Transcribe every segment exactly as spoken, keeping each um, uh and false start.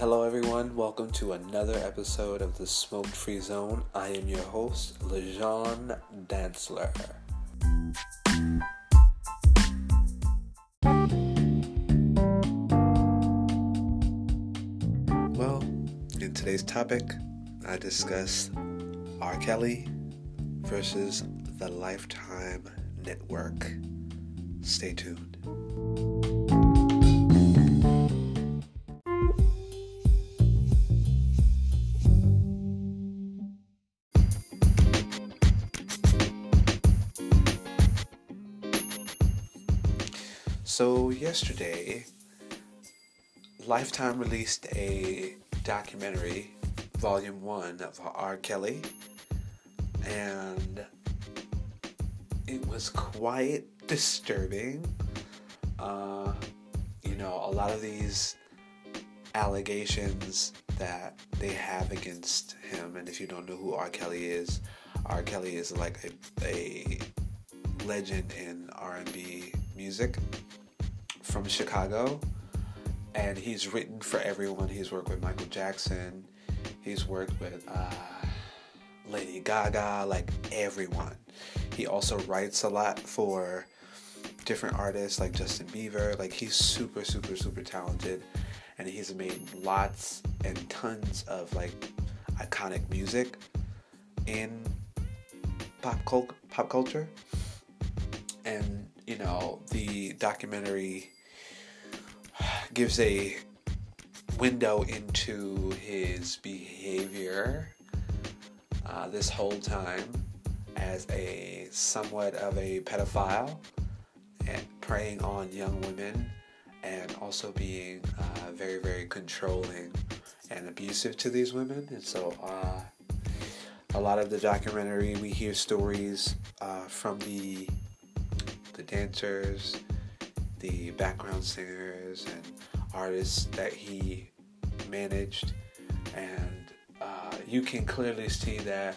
Hello everyone, welcome to another episode of the Smoke Free Zone. I am your host, Lejean Dantzler. Well, in today's topic, I discuss R. Kelly versus the Lifetime Network. Stay tuned. So yesterday, Lifetime released a documentary, Volume one of R. Kelly, and it was quite disturbing. Uh, you know, a lot of these allegations that they have against him, and if you don't know who R. Kelly is, R. Kelly is like a, a legend in R and B music from Chicago, and he's written for everyone. He's worked with Michael Jackson, he's worked with uh, Lady Gaga, like everyone. He also writes a lot for different artists like Justin Bieber. Like he's super, super, super talented, and he's made lots and tons of like iconic music in pop cult- pop culture. And you know, the documentary gives a window into his behavior uh, this whole time as a somewhat of a pedophile and preying on young women, and also being uh, very, very controlling and abusive to these women. And so uh, a lot of the documentary, we hear stories uh, from the the dancers, the background singers, and artists that he managed, and uh, you can clearly see that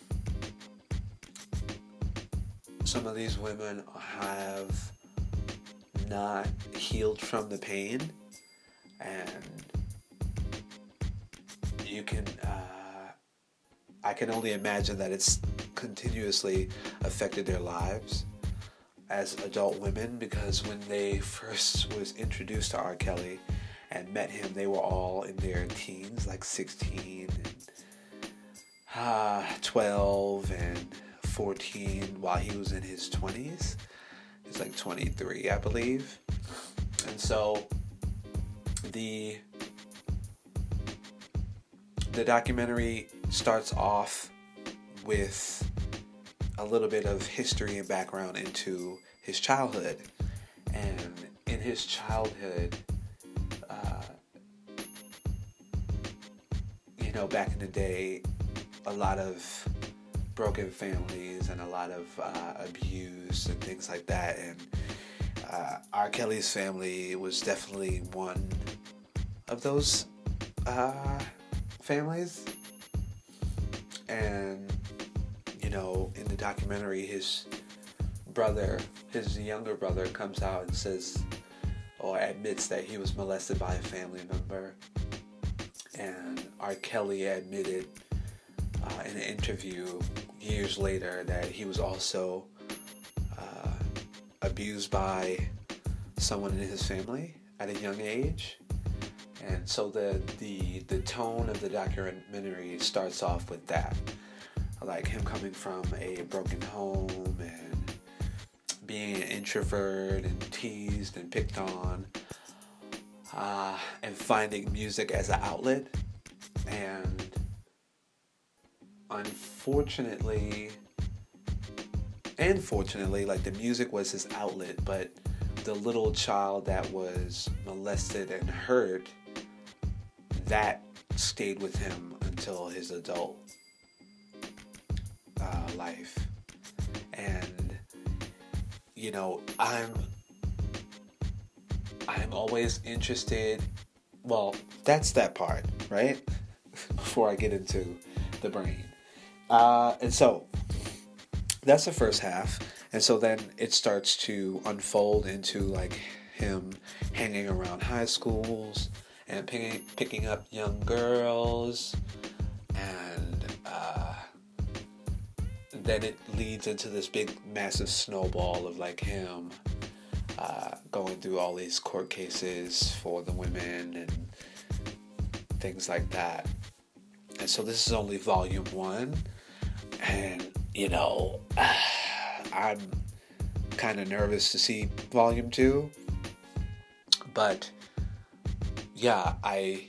some of these women have not healed from the pain, and you can uh, I can only imagine that it's continuously affected their lives as adult women, because when they first was introduced to R. Kelly and met him, they were all in their teens, like sixteen and uh, twelve and fourteen, while he was in his twenties. He's like twenty-three, I believe. And so the the documentary starts off with a little bit of history and background into his childhood. And in his childhood, uh, you know, back in the day, a lot of broken families and a lot of uh, abuse and things like that. And uh, R. Kelly's family was definitely one of those uh, families. And you know, in the documentary, his brother, his younger brother, comes out and says, or admits that he was molested by a family member. And R. Kelly admitted uh, in an interview years later that he was also uh, abused by someone in his family at a young age. And so the the the tone of the documentary starts off with that. Like him coming from a broken home and being an introvert and teased and picked on, uh, and finding music as an outlet. And unfortunately, and fortunately, like the music was his outlet, but the little child that was molested and hurt, that stayed with him until his adult Uh, life. And you know, I'm I'm always interested, well, that's that part, right? Before I get into the brain. Uh, and so that's the first half. And so then it starts to unfold into like him hanging around high schools and picking, picking up young girls, and uh, then it leads into this big massive snowball of like him uh, going through all these court cases for the women and things like that. And so this is only volume one, and you know, I'm kind of nervous to see volume two, but yeah, I,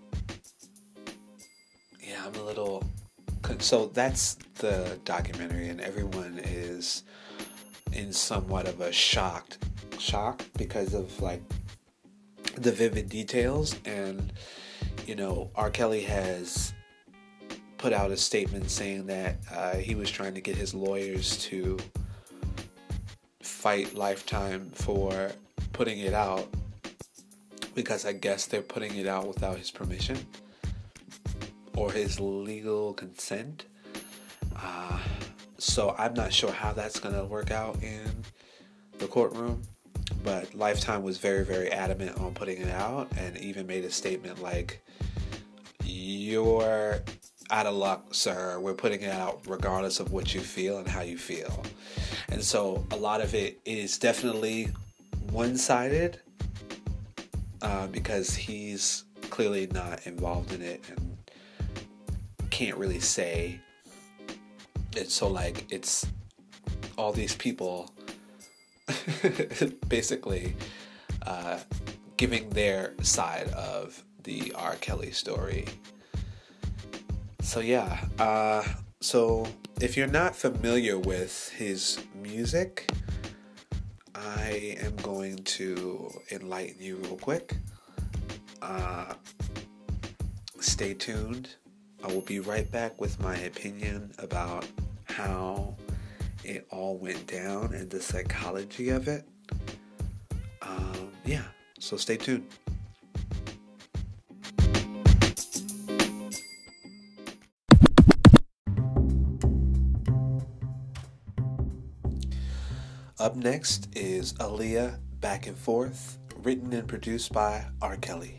yeah, I'm a little, so that's the documentary, and everyone is in somewhat of a shocked, shock because of like the vivid details, and you know, R. Kelly has put out a statement saying that uh, he was trying to get his lawyers to fight Lifetime for putting it out, because I guess they're putting it out without his permission or his legal consent. Uh, so I'm not sure how that's going to work out in the courtroom, but Lifetime was very, very adamant on putting it out, and even made a statement like, "You're out of luck, sir. We're putting it out regardless of what you feel and how you feel." And so a lot of it is definitely one-sided uh, because he's clearly not involved in it and can't really say. It's so like it's all these people basically uh, giving their side of the R. Kelly story. So yeah, uh, so if you're not familiar with his music, I am going to enlighten you real quick. Uh, stay tuned. I will be right back with my opinion about how it all went down and the psychology of it. Um, yeah, so stay tuned. Up next is Aaliyah Back and Forth, written and produced by R. Kelly.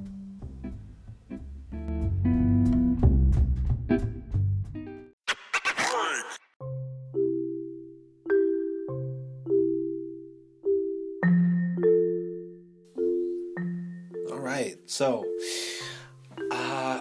All right, so, uh,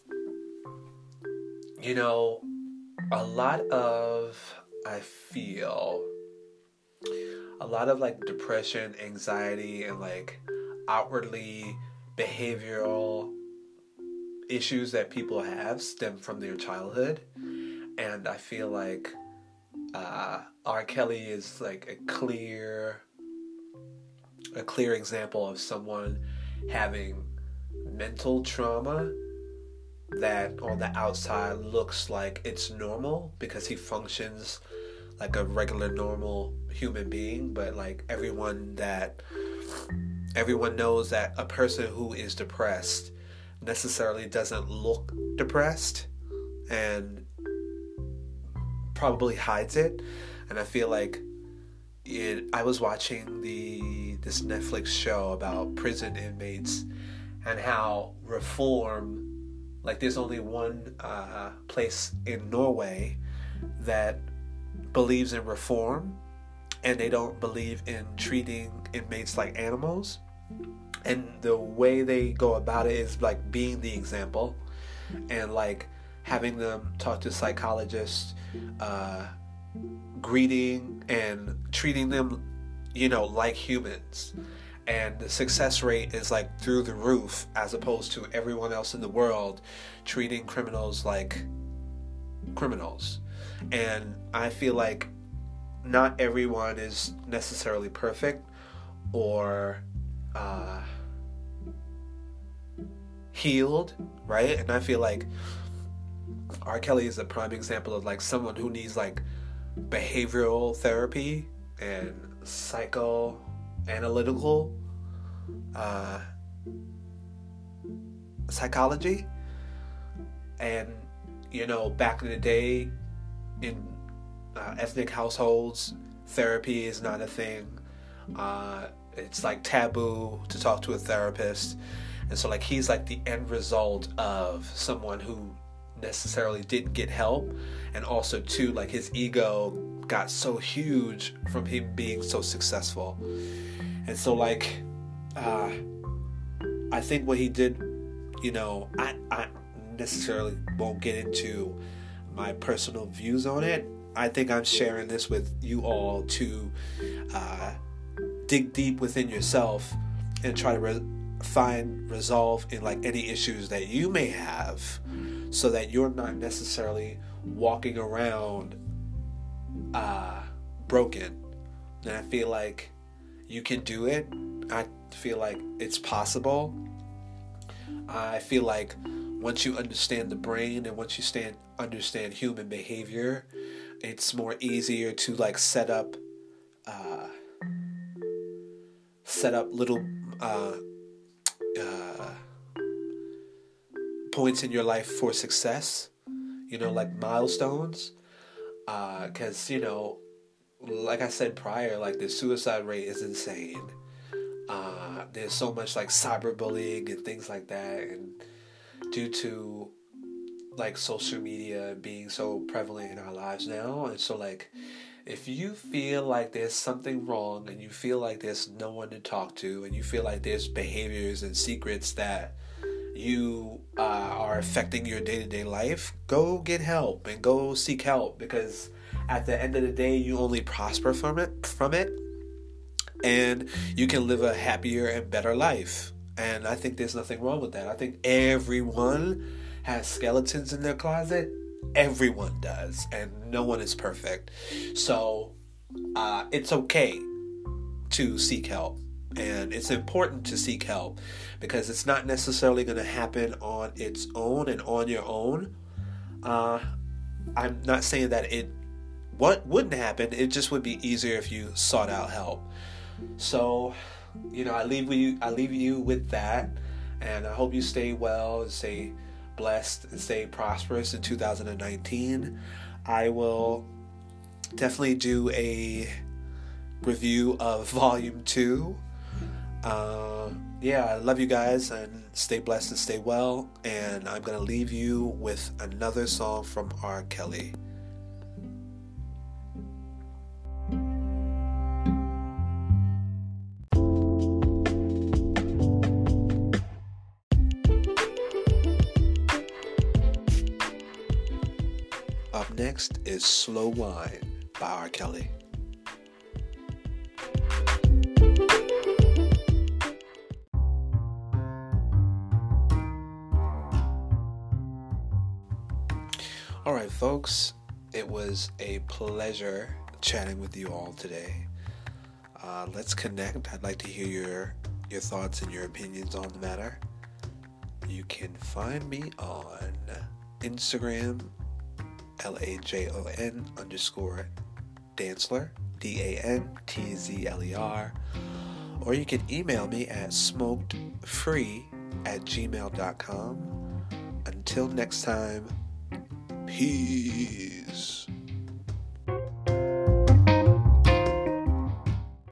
you know, a lot of, I feel, a lot of like depression, anxiety, and like outwardly behavioral issues that people have stem from their childhood. And I feel like uh, R. Kelly is like a clear, a clear example of someone having mental trauma that on the outside looks like it's normal because he functions like a regular normal human being, but like everyone that everyone knows that a person who is depressed necessarily doesn't look depressed and probably hides it. And I feel like it, I was watching the this Netflix show about prison inmates and how reform, like there's only one uh, place in Norway that believes in reform, and they don't believe in treating inmates like animals. And the way they go about it is like being the example and like having them talk to psychologists, uh, greeting and treating them, you know, like humans. And the success rate is like through the roof, as opposed to everyone else in the world treating criminals like criminals. And I feel like not everyone is necessarily perfect or uh, healed, right? And I feel like R. Kelly is a prime example of like someone who needs like behavioral therapy and psychoanalytical uh, psychology. And you know, back in the day, in uh, ethnic households, therapy is not a thing. Uh, it's like taboo to talk to a therapist. And so like he's like the end result of someone who necessarily didn't get help, and also too like his ego got so huge from him being so successful. And so like uh I think what he did, you know, I, I necessarily won't get into my personal views on it. I think I'm sharing this with you all to uh dig deep within yourself and try to re- find resolve in like any issues that you may have, so that you're not necessarily walking around uh, broken. And I feel like you can do it. I feel like it's possible. I feel like once you understand the brain and once you stand, understand human behavior, it's more easier to like set up uh, set up little uh, uh, points in your life for success, you know, like milestones. Because, uh, you know, like I said prior, like the suicide rate is insane. Uh, there's so much like cyberbullying and things like that. And due to like social media being so prevalent in our lives now. And so like, if you feel like there's something wrong and you feel like there's no one to talk to and you feel like there's behaviors and secrets that you uh, are affecting your day-to-day life, go get help and go seek help, because at the end of the day, you only prosper from it, from it, and you can live a happier and better life. And I think there's nothing wrong with that. I think everyone has skeletons in their closet. Everyone does, and no one is perfect. So uh, it's okay to seek help, and it's important to seek help, because it's not necessarily going to happen on its own and on your own. Uh, I'm not saying that it what wouldn't happen. It just would be easier if you sought out help. So, you know, I leave you I leave you with that, and I hope you stay well and stay blessed and stay prosperous in two thousand nineteen. I will definitely do a review of volume two. Uh, yeah, I love you guys, and stay blessed and stay well. And I'm gonna leave you with another song from R. Kelly. Up next is Slow Wine by R. Kelly. All right, folks, it was a pleasure chatting with you all today. Uh, let's connect. I'd like to hear your your thoughts and your opinions on the matter. You can find me on Instagram, L A J O N underscore Dantzler, D A N T Z L E R, or you can email me at smokedfree at gmail dot com. Until next time, peace.